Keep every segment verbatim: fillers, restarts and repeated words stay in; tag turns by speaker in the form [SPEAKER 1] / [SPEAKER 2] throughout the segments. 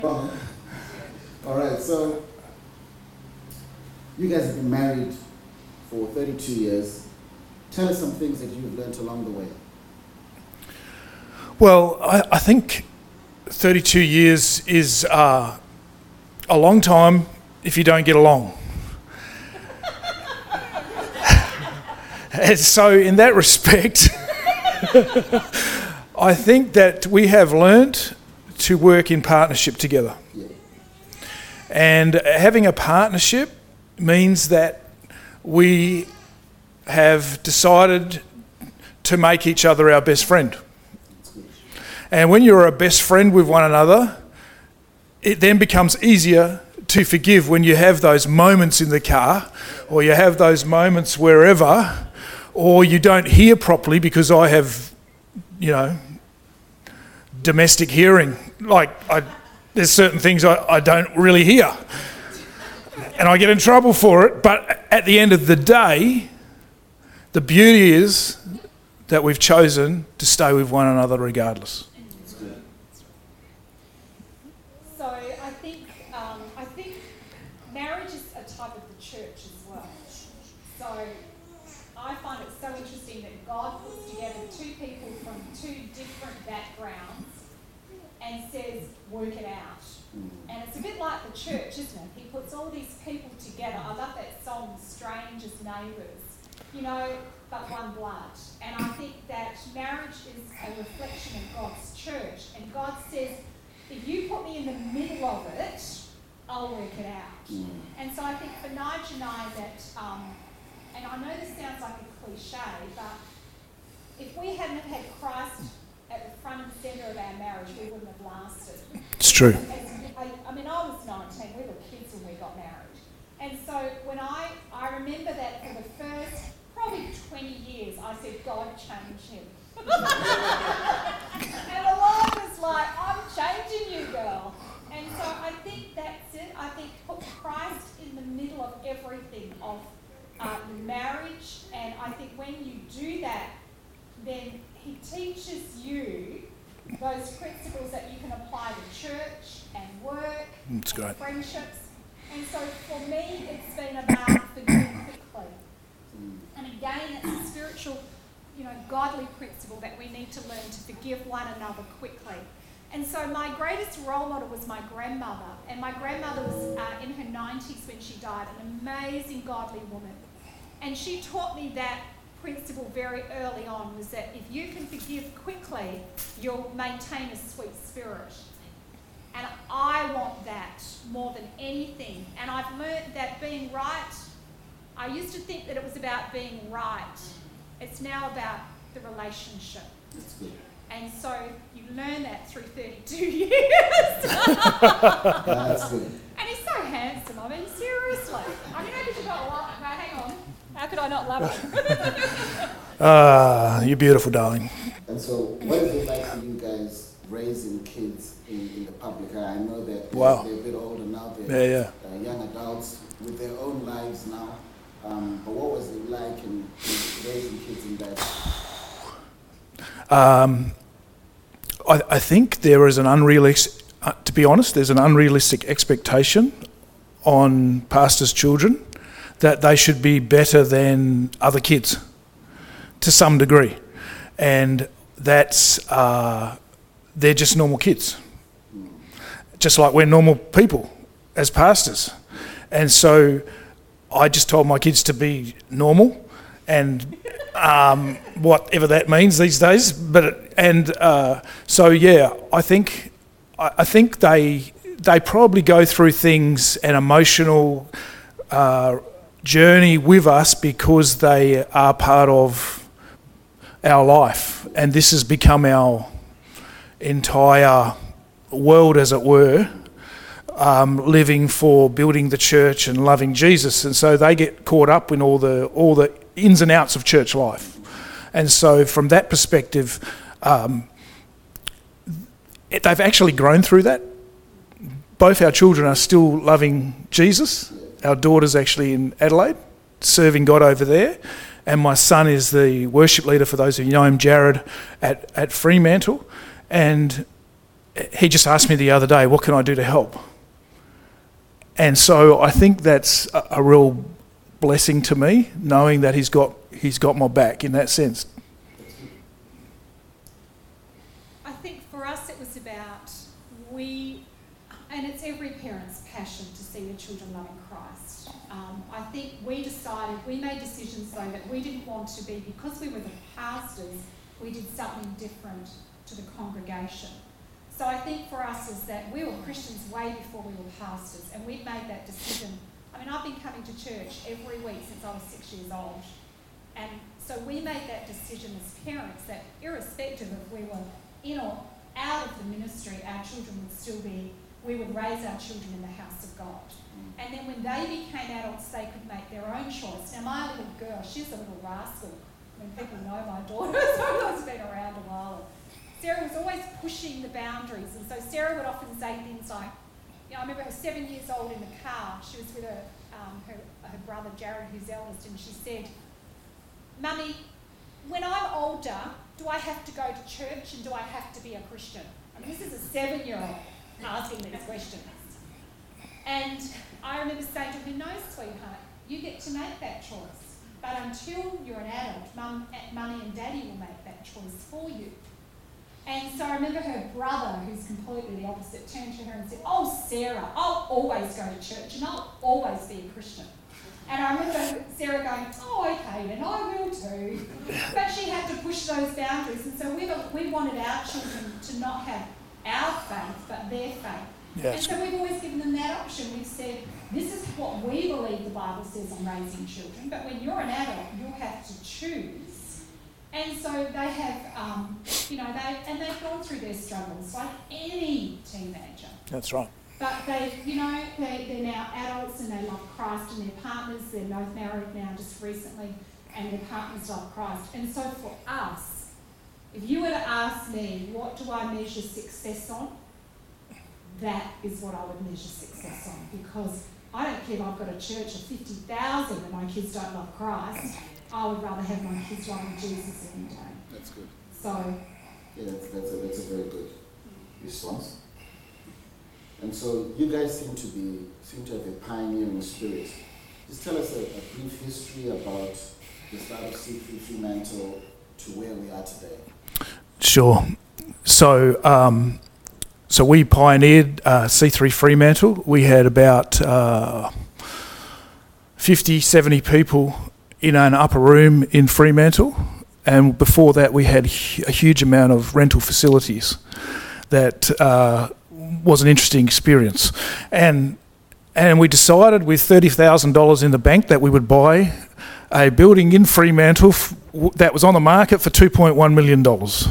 [SPEAKER 1] All right, so you guys have been married for thirty-two years. Tell us some things that you've learned along the way.
[SPEAKER 2] Well, I, I think thirty-two years is uh, a long time if you don't get along. And so in that respect, I think that we have learnt to work in partnership together.
[SPEAKER 1] Yeah.
[SPEAKER 2] And having a partnership means that we have decided to make each other our best friend. And when you're a best friend with one another, it then becomes easier to forgive when you have those moments in the car, or you have those moments wherever, or you don't hear properly because I have, you know, domestic hearing. Like, I, there's certain things I, I don't really hear. And I get in trouble for it. But at the end of the day, the beauty is that we've chosen to stay with one another regardless.
[SPEAKER 3] So I think um, I think marriage is a type of the church as well. So I find it so interesting that God puts together two people from two different backgrounds and says, work it out. And it's a bit like the church, isn't it? He puts all these people together. I love that song, Strange as Neighbours, you know, but one blood. And I think that marriage is a reflection of God's church. And God says, if you put me in the middle of it, I'll work it out. Mm. And so I think for Nigel and I that, um, and I know this sounds like a cliche, but if we hadn't have had Christ at the front and centre of our marriage, we wouldn't have lasted.
[SPEAKER 2] It's true.
[SPEAKER 3] As, I, I mean, I was nineteen, we were kids when we got married. And so when I, I remember that for the first probably twenty years, I said, God, change him. And the Lord was like, I'm changing you, girl. And so I think that's it. I think put Christ in the middle of everything of uh, marriage. And I think when you do that, then he teaches you those principles that you can apply to church and work
[SPEAKER 2] That's
[SPEAKER 3] and
[SPEAKER 2] great.
[SPEAKER 3] friendships. And so for me, it's been about forgiving quickly. And again, it's a spiritual, you know, godly principle that we need to learn to forgive one another quickly. And so my greatest role model was my grandmother. And my grandmother was uh, in her nineties when she died, an amazing godly woman. And she taught me that principle very early on, was that if you can forgive quickly, you'll maintain a sweet spirit. And I want that more than anything. And I've learned that being right, I used to think that it was about being right. It's now about the relationship.
[SPEAKER 1] That's good.
[SPEAKER 3] And so you learn that through thirty-two years.
[SPEAKER 1] That's good.
[SPEAKER 3] And he's so handsome. I mean, seriously. I mean, how could you not love him? Now, hang on. How could I not love him?
[SPEAKER 2] Ah, uh, you're beautiful, darling.
[SPEAKER 1] And so what is it like for you guys raising kids in, in the public eye? I know that
[SPEAKER 2] Wow.
[SPEAKER 1] they're a bit older now. They're
[SPEAKER 2] Yeah, yeah.
[SPEAKER 1] Uh, young adults with their own lives now. Um, but what was it like in, in raising kids in that?
[SPEAKER 2] Um, I, I think there is an unrealistic, uh, to be honest, there's an unrealistic expectation on pastors' children that they should be better than other kids to some degree. And that's, uh, they're just normal kids. Just like we're normal people as pastors. And so I just told my kids to be normal and um, whatever that means these days. But and uh, so yeah, I think I, I think they they probably go through things, an emotional uh, journey with us because they are part of our life, and this has become our entire world, as it were. Um, living for building the church and loving Jesus, and so they get caught up in all the all the ins and outs of church life. And so from that perspective, um, it, they've actually grown through that. Both our children are still loving Jesus. Our daughter's actually in Adelaide, serving God over there, and my son is the worship leader, for those of you know him, Jared, at, at Fremantle. And he just asked me the other day, what can I do to help? And so I think that's a, a real blessing to me, knowing that he's got he's got my back in that sense.
[SPEAKER 3] I think for us it was about we, and it's every parent's passion to see their children loving Christ. Um, I think we decided, we made decisions though that we didn't want to be, because we were the pastors, we did something different to the congregation. So I think for us is that we were Christians way before we were pastors, and we'd made that decision. I mean, I've been coming to church every week since I was six years old. And so we made that decision as parents that irrespective of we were in or out of the ministry, our children would still be, we would raise our children in the house of God. And then when they became adults, they could make their own choice. Now my little girl, she's a little rascal. I mean, people know my daughter, so I've been around a while. Sarah was always pushing the boundaries, and so Sarah would often say things like, you know, I remember her seven years old in the car, she was with her, um, her, her brother Jared, who's eldest, and she said, Mummy, when I'm older, do I have to go to church and do I have to be a Christian? I mean, this is a seven-year-old asking these questions. And I remember saying to her, no, sweetheart, you get to make that choice. But until you're an adult, Mum, Mummy and Daddy will make that choice for you. And so I remember her brother, who's completely the opposite, turned to her and said, oh, Sarah, I'll always go to church and I'll always be a Christian. And I remember Sarah going, oh, okay, then I will too. But she had to push those boundaries. And so we, were, we wanted our children to not have our faith, but their faith.
[SPEAKER 2] Yes.
[SPEAKER 3] And so we've always given them that option. We've said, this is what we believe the Bible says on raising children, but when you're an adult, you'll have to choose. And so they have, um, you know, they and they've gone through their struggles like any teenager.
[SPEAKER 2] That's right.
[SPEAKER 3] But they, you know, they, they're now adults and they love Christ, and their partners, they're both married now just recently, and their partners love Christ. And so for us, if you were to ask me, what do I measure success on? That is what I would measure success on, because I don't care if I've got a church of fifty thousand and my kids don't love Christ. I would rather have my kids loving Jesus any day.
[SPEAKER 1] That's good.
[SPEAKER 3] So,
[SPEAKER 1] yeah, that's, that's, a, that's a very good response. And so you guys seem to be seem to have a pioneering spirit. Just tell us a, a brief history about the start of C three Fremantle to where we are today.
[SPEAKER 2] Sure. So, um, so we pioneered uh, C three Fremantle. We had about uh, fifty, seventy people in an upper room in Fremantle, and before that we had a huge amount of rental facilities. That uh, was an interesting experience, and and we decided with thirty thousand dollars in the bank that we would buy a building in Fremantle f- w- that was on the market for two point one million dollars.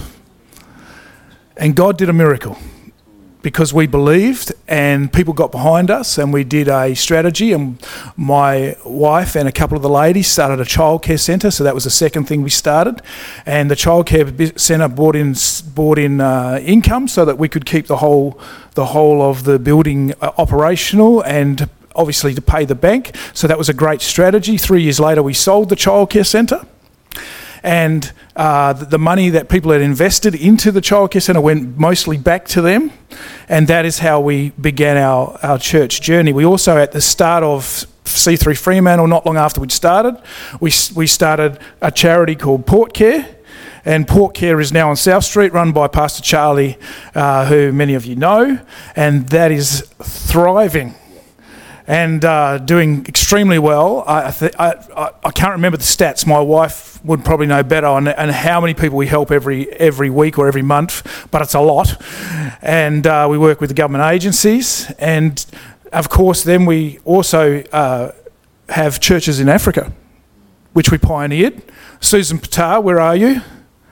[SPEAKER 2] And God did a miracle, because we believed and people got behind us, and we did a strategy, and my wife and a couple of the ladies started a childcare centre. So that was the second thing we started, and the childcare centre brought in brought in uh, income so that we could keep the whole the whole of the building uh, operational, and obviously to pay the bank. So that was a great strategy. Three years later we sold the childcare centre, and uh, the, the money that people had invested into the childcare centre went mostly back to them, and that is how we began our, our church journey. We also, at the start of C three Fremantle, not long after we'd started, we we started a charity called Port Care, and Port Care is now on South Street, run by Pastor Charlie, uh, who many of you know, and that is thriving and uh, doing extremely well. I, th- I, I I can't remember the stats. My wife would probably know better on and how many people we help every every week or every month, but it's a lot. And uh, we work with the government agencies, and of course then we also uh, have churches in Africa, which we pioneered. Susan Patar, where are you?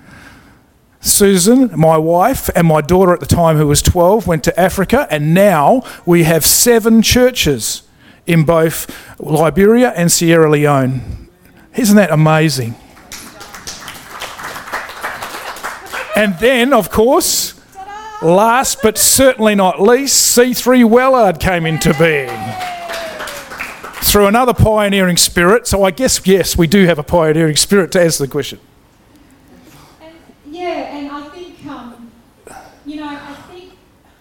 [SPEAKER 2] Susan, my wife, and my daughter at the time, who was twelve, went to Africa, and now we have seven churches in both Liberia and Sierra Leone. Isn't that amazing? And then, of course, last but certainly not least, C three Wellard came into being through another pioneering spirit. So I guess, yes, we do have a pioneering spirit, to answer the question.
[SPEAKER 3] and, yeah, and I think, um, you know, I think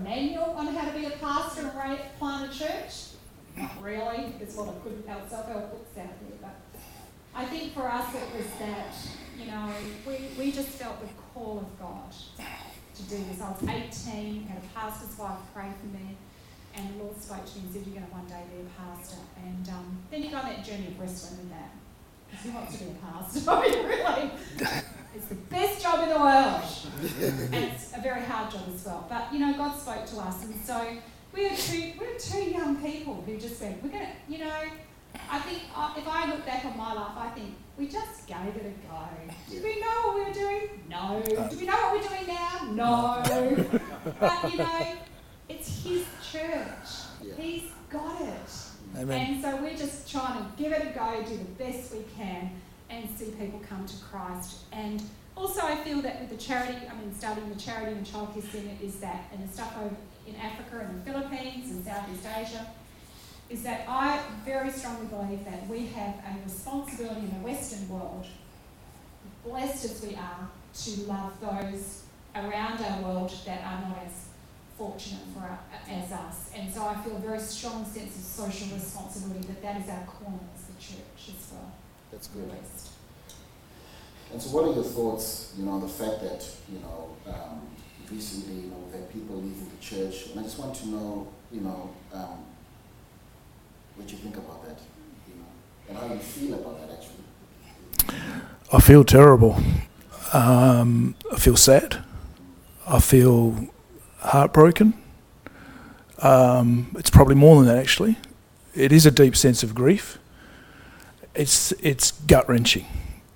[SPEAKER 3] manual on how to be a pastor and ra- plant a church. Not really. There's a lot of good self-help books out there, but I think for us it was that, you know, we, we just felt the call of God to do this. I was eighteen, had a pastor's wife pray for me, and the Lord spoke to me and said, you're going to one day be a pastor. And um, then you go on that journey of wrestling with that. Because who wants to be a pastor? I mean, really, it's the best job in the world. And it's a very hard job as well. But, you know, God spoke to us, and so we were two, we were two young people who just went, we're going to, you know, I think uh, if I look back on my life, I think we just gave it a go. Did we know what we were doing? No. Do we know what we're doing now? No. But, you know, it's his church.
[SPEAKER 1] Yeah.
[SPEAKER 3] He's got it.
[SPEAKER 2] Amen.
[SPEAKER 3] And so we're just trying to give it a go, do the best we can, and see people come to Christ. And also I feel that with the charity, I mean, starting the charity and childcare centre is that, and the stuff over in Africa and the Philippines and Southeast Asia, is that I very strongly believe that we have a responsibility in the Western world, blessed as we are, to love those around our world that are not as fortunate for our, as us. And so I feel a very strong sense of social responsibility that that is our calling as the church as well.
[SPEAKER 1] That's good.
[SPEAKER 3] The West.
[SPEAKER 1] And so what are your thoughts, you know, on the fact that, you know, um, recently, you know, we've had people leaving the church, and I just want to know, you know, um, what you think about that, you know, and how you feel about that actually.
[SPEAKER 2] I feel terrible. Um, I feel sad. I feel heartbroken. Um, it's probably more than that actually. It is a deep sense of grief. It's it's gut-wrenching.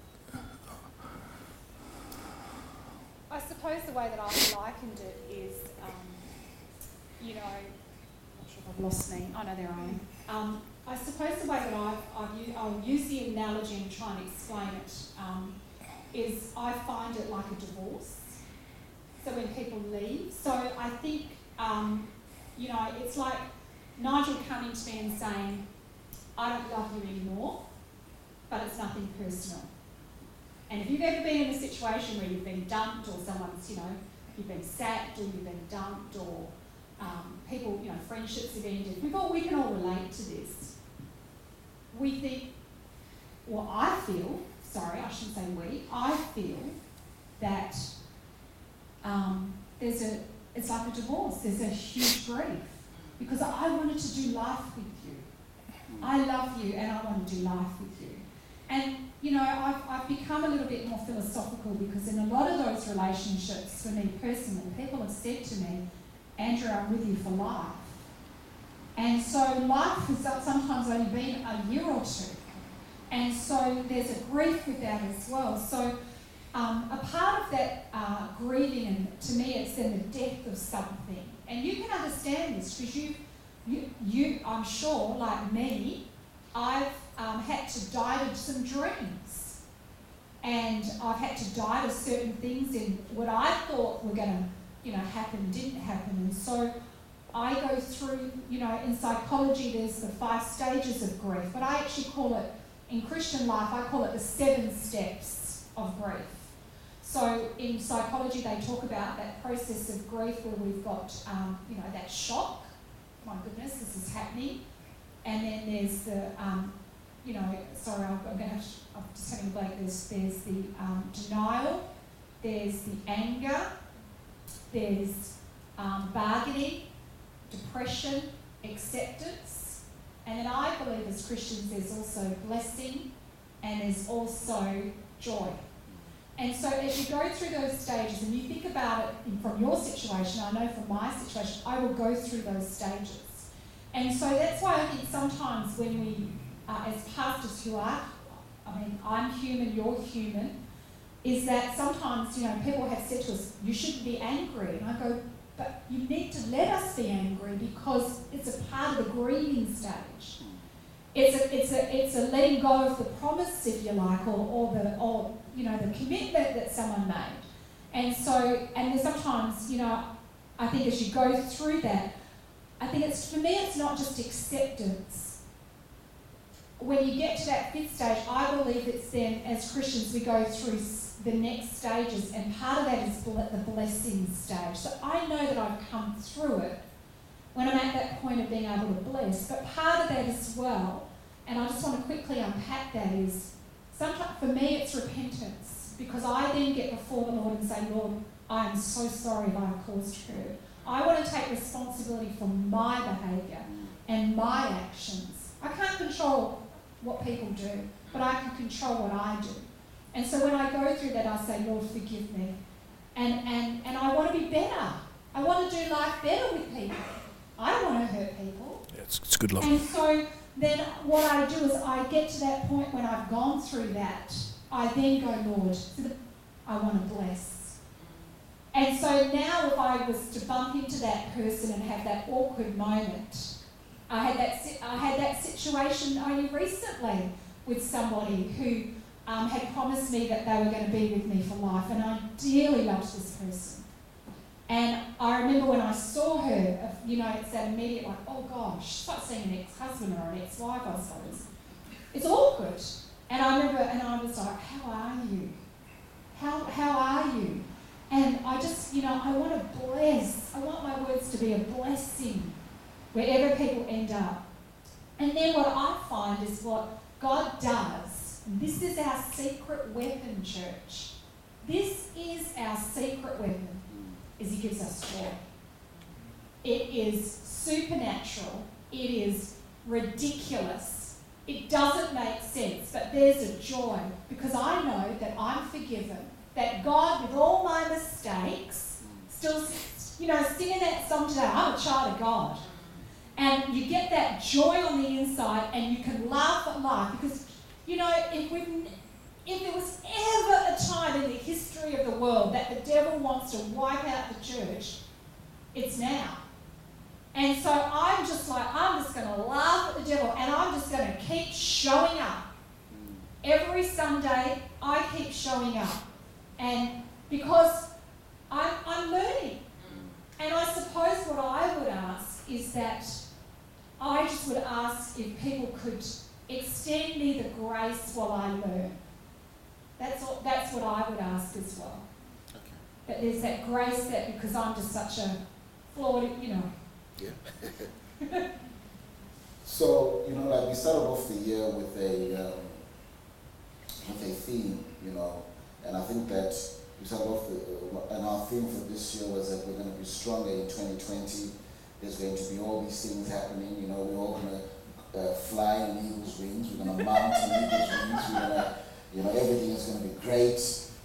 [SPEAKER 3] I suppose the way that I've likened it is, um, you know, I'm not sure if I've lost me. I know they're on. Um, I suppose the way that I've, I've used, I'll use the analogy and try and explain it, um, is I find it like a divorce. So when people leave, so I think, um, you know, it's like Nigel coming to me and saying, I don't love you anymore, but it's nothing personal. And if you've ever been in a situation where you've been dumped, or someone's, you know, you've been sacked, or you've been dumped, or um, people, you know, friendships have ended, we've all, we can all relate to this. We think, well, I feel, sorry, I shouldn't say we, I feel that um, there's a, it's like a divorce, there's a huge grief, because I wanted to do life with you. I love you and I want to do life with you. And, you know, I've, I've become a little bit more philosophical, because in a lot of those relationships, for me personally, people have said to me, Andrew, I'm with you for life. And so life has sometimes only been a year or two. And so there's a grief with that as well. So um, a part of that uh, grieving, and to me it's in the death of something. And you can understand this, because you, you, you, I'm sure, like me, I've um, had to die to some dreams. And I've had to die to certain things in what I thought were going to, you know, happen, didn't happen. And so I go through, you know, in psychology there's the five stages of grief, but I actually call it, in Christian life, I call it the seven steps of grief. So in psychology they talk about that process of grief where we've got, um, you know, that shock, my goodness, this is happening. And then there's the, um, you know, sorry, I'm going to have to, I'm just having a blank, there's, there's the um, denial, there's the anger, there's um, bargaining, depression, acceptance, and then I believe as Christians there's also blessing and there's also joy. And so as you go through those stages, and you think about it from your situation, I know from my situation, I will go through those stages. And so that's why I think sometimes when we, uh, as pastors who are, I mean, I'm human, you're human, is that sometimes, you know, people have said to us, you shouldn't be angry. And I go, but you need to let us be angry, because it's a part of the grieving stage. It's a, it's a, it's a letting go of the promise, if you like, or, or the, or, you know, the commitment that someone made. And so, and there's sometimes, you know, I think as you go through that, I think it's, for me, it's not just acceptance. when you get to that fifth stage, I believe it's then, as Christians, we go through the next stages, and part of that is the blessing stage. So I know that I've come through it when I'm at that point of being able to bless, but part of that as well, and I just want to quickly unpack that, is sometimes for me it's repentance, because I then get before the Lord and say, Lord, I am so sorry if I have caused hurt. I want to take responsibility for my behaviour and my actions. I can't control what people do, but I can control what I do. And so when I go through that, I say, Lord, forgive me. And, and, and I want to be better. I want to do life better with people. I don't want to hurt people.
[SPEAKER 2] Yeah, it's, it's good love.
[SPEAKER 3] And so then what I do is I get to that point when I've gone through that, I then go, Lord, I want to bless. And so now if I was to bump into that person and have that awkward moment, I had that I had that situation only recently with somebody who um, had promised me that they were going to be with me for life, and I dearly loved this person. And I remember when I saw her, you know, it's that immediate like, oh gosh, it's like seeing an ex-husband or an ex-wife, I suppose. It's awkward. And I remember, and I was like, how are you? How how are you? And I just, you know, I want to bless. I want my words to be a blessing wherever people end up. And then what I find is what God does, and this is our secret weapon, church. This is our secret weapon, is He gives us joy. It is supernatural. It is ridiculous. It doesn't make sense, but there's a joy because I know that I'm forgiven, that God, with all my mistakes, still, you know, singing that song today, I'm a child of God. And you get that joy on the inside and you can laugh at life because, you know, if we if there was ever a time in the history of the world that the devil wants to wipe out the church, it's now. And so I'm just like, I'm just going to laugh at the devil and I'm just going to keep showing up. Every Sunday, I keep showing up. And because I'm, I'm learning. And I suppose what I would ask is that I just would ask if people could extend me the grace while I learn. That's all, that's what I would ask as well. Okay. That there's that grace that because I'm just such a flawed, you know.
[SPEAKER 1] Yeah. So, you know, like we started off the year with a um, with a theme, you know, and I think that we started off the, uh, and our theme for this year was that we're going to be stronger in twenty twenty. There's going to be all these things happening, you know, we're all going to uh, fly on eagle's wings, we're going to mount on eagle's wings, we're going to, you know, everything is going to be great.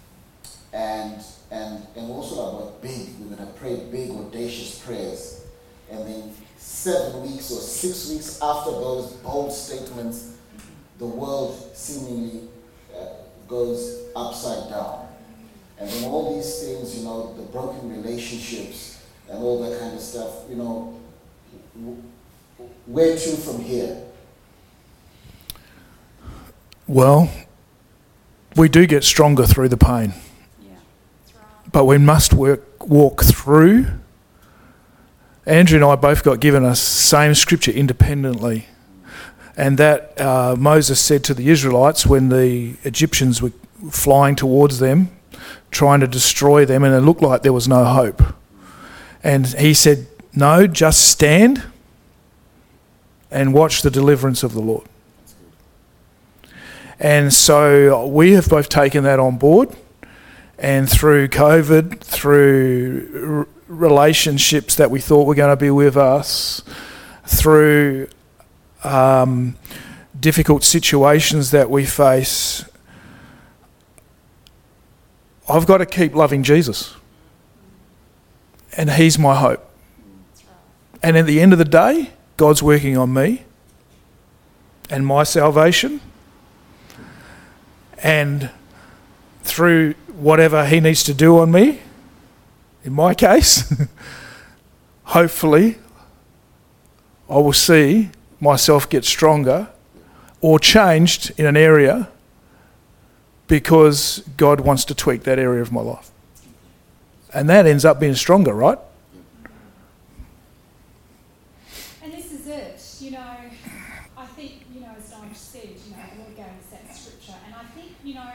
[SPEAKER 1] And, and, and also about big, we're going to pray big, audacious prayers. And then seven weeks or six weeks after those bold statements, the world seemingly uh, goes upside down. And then all these things, you know, the broken relationships and all that kind of stuff, you know, where to from here?
[SPEAKER 2] Well, we do get stronger through the pain.
[SPEAKER 3] Yeah, that's right.
[SPEAKER 2] But we must work, walk through. Andrew and I both got given a same scripture independently. And that uh, Moses said to the Israelites when the Egyptians were flying towards them, trying to destroy them, and it looked like there was no hope. And he said, no, just stand and watch the deliverance of the Lord. And so we have both taken that on board, and through COVID, through r- relationships that we thought were going to be with us, through um, difficult situations that we face, I've got to keep loving Jesus. And He's my hope. And at the end of the day, God's working on me and my salvation. And through whatever He needs to do on me, in my case, hopefully I will see myself get stronger or changed in an area because God wants to tweak that area of my life. And that ends up being stronger, right?
[SPEAKER 3] And this is it. you know, I think, you know, as Nigel said, you know, the Lord gave us that scripture, and I think, you know,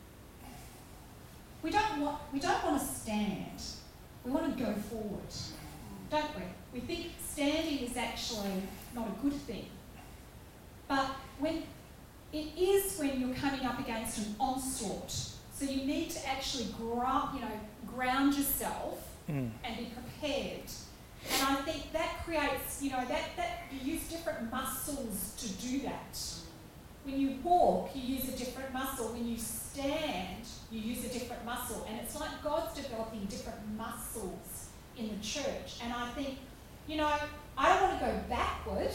[SPEAKER 3] we don't want we don't want to stand. We want to go forward, don't we? We think standing is actually not a good thing. But when it is when you're coming up against an onslaught, so you need to actually ground, you know, ground yourself mm. and be prepared. And I think that creates, you know, that, that you use different muscles to do that. When you walk, you use a different muscle. When you stand, you use a different muscle. And it's like God's developing different muscles in the church. And I think, you know, I don't want to go backward.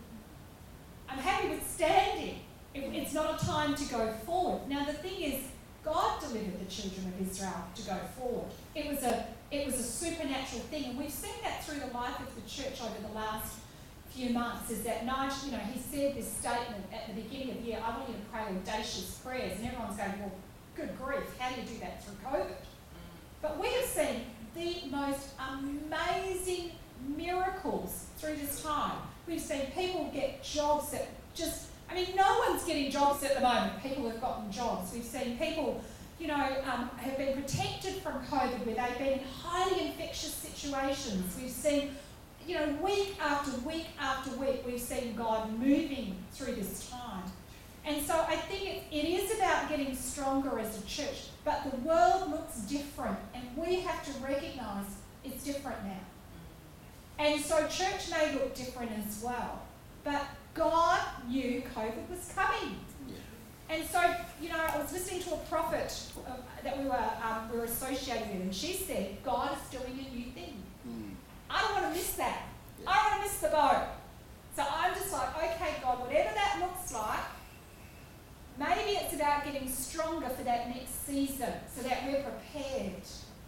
[SPEAKER 3] I'm happy with standing. It, it's not a time to go forward. Now, the thing is, God delivered the children of Israel to go forward. It was a it was a supernatural thing, and we've seen that through the life of the church over the last few months. Is that Nigel, you know, he said this statement at the beginning of the year, I want you to pray audacious prayers, and everyone's going, well, good grief, how do you do that through COVID? But we have seen the most amazing miracles through this time. We've seen people get jobs that just, I mean, no one's getting jobs at the moment. People have gotten jobs. We've seen people, you know, um, have been protected from COVID where they've been in highly infectious situations. We've seen, you know, week after week after week, we've seen God moving through this time. And so I think it, it is about getting stronger as a church, but the world looks different, and we have to recognise it's different now. And so church may look different as well, but God knew COVID was coming. And so, you know, I was listening to a prophet uh, that we were um, we were associated with, and she said, God is doing a new thing. Mm. I don't want to miss that. Yeah. I don't want to miss the boat. So I'm just like, okay, God, whatever that looks like, maybe it's about getting stronger for that next season so that we're prepared.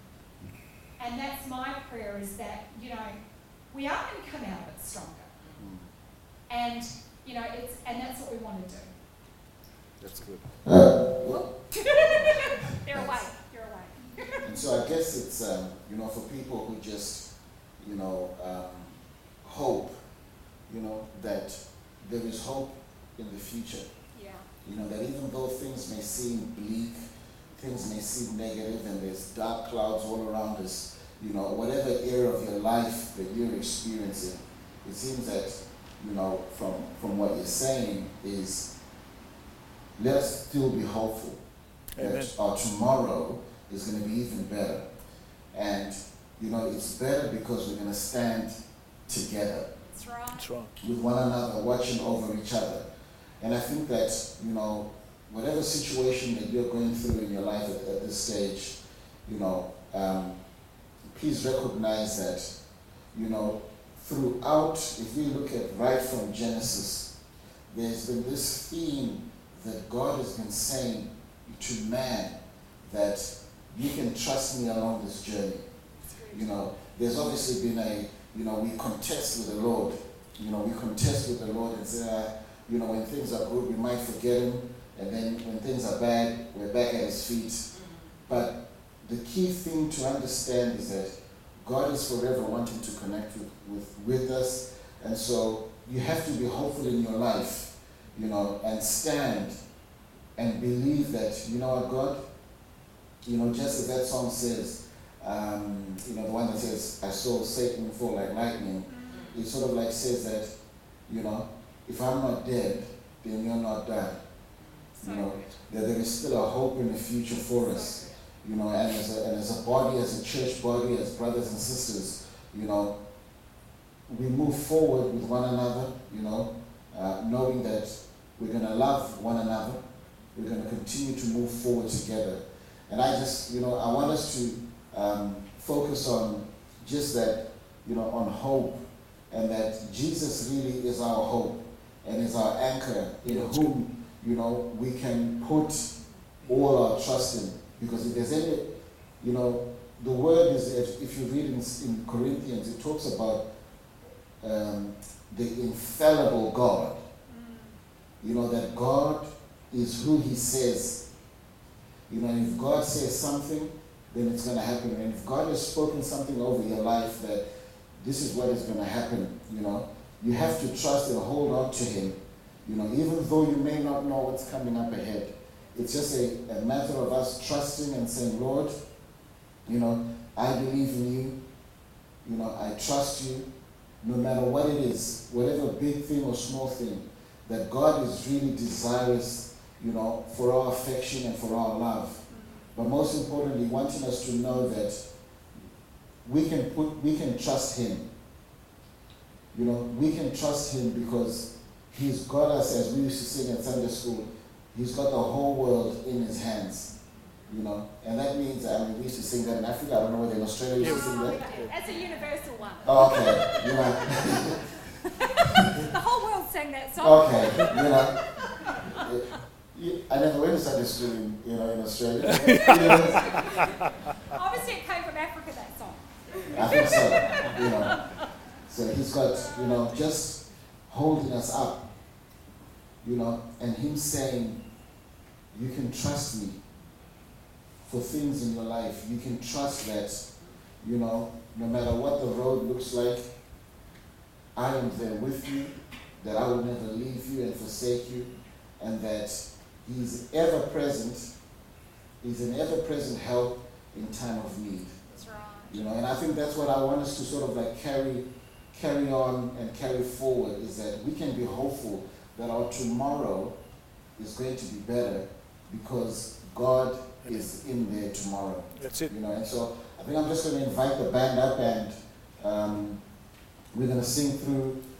[SPEAKER 3] And that's my prayer, is that, you know, we are going to come out of it stronger. Mm. And, you know, it's and that's what we want to do.
[SPEAKER 1] That's good. Uh,
[SPEAKER 3] They're away. You're away.
[SPEAKER 1] And so I guess it's, um, you know, for people who just, you know, um, hope, you know, that there is hope in the future.
[SPEAKER 3] Yeah.
[SPEAKER 1] You know, that even though things may seem bleak, things may seem negative, and there's dark clouds all around us, you know, whatever era of your life that you're experiencing, it seems that, you know, from, from what you're saying is, let us still be hopeful. Amen. That our tomorrow is going to be even better. And, you know, it's better because we're going to stand together.
[SPEAKER 3] That's right.
[SPEAKER 2] That's right.
[SPEAKER 1] With one another, watching over each other. And I think that, you know, whatever situation that you're going through in your life at, at this stage, you know, um, please recognize that, you know, throughout, if we look at right from Genesis, there's been this theme that God has been saying to man that you can trust me along this journey. You know, there's obviously been a, you know, we contest with the Lord. You know, we contest with the Lord and say, uh, you know, when things are good, we might forget him. And then when things are bad, we're back at his feet. But the key thing to understand is that God is forever wanting to connect with, with, with us. And so you have to be hopeful in your life. You know, and stand and believe that, you know what, God, you know, just as that song says, um, you know, the one that says, I saw Satan fall like lightning, mm-hmm. It sort of like says that, you know, if I'm not dead, then you're not done. So you know, that there is still a hope in the future for us. You know, and as a, and as a body, as a church body, as brothers and sisters, you know, we move forward with one another, you know, Uh, knowing that we're going to love one another, we're going to continue to move forward together. And I just, you know, I want us to um, focus on just that, you know, on hope, and that Jesus really is our hope and is our anchor in whom, you know, we can put all our trust in. Because if there's any, you know, the word is, if, if you read in, in Corinthians, it talks about um, the infallible God. You know, that God is who he says. You know, and if God says something, then it's going to happen. And if God has spoken something over your life that this is what is going to happen, you know, You have to trust and hold on to him. You know, even though you may not know what's coming up ahead. It's just a, a matter of us trusting and saying, Lord, you know, I believe in you. You know, I trust you. No matter what it is, whatever big thing or small thing, that God is really desirous, you know, for our affection and for our love. But most importantly, wanting us to know that we can put, we can trust him. You know, we can trust him because he's got us, as we used to sing at Sunday school, he's got the whole world in his hands. You know, and that means, I mean, we used to sing that in Africa. I don't know whether in Australia we used to sing that.
[SPEAKER 3] That's a universal one.
[SPEAKER 1] Oh, okay, you know.
[SPEAKER 3] The whole world sang that song.
[SPEAKER 1] Okay, you know. You, I never went to Sunday school in, you know, in Australia.
[SPEAKER 3] Obviously it came from Africa, that song.
[SPEAKER 1] I think so, you know. So he's got, you know, just holding us up, you know, and him saying, you can trust me for things in your life. You can trust that, you know, no matter what the road looks like, I am there with you, that I will never leave you and forsake you, and that he's ever present, he's an ever-present help in time of need.
[SPEAKER 3] That's right.
[SPEAKER 1] You know, and I think that's what I want us to sort of like carry carry on and carry forward, is that we can be hopeful that our tomorrow is going to be better because God is in there tomorrow.
[SPEAKER 2] That's it.
[SPEAKER 1] You know, and so I think I'm just going to invite the band up, and um, we're going to sing through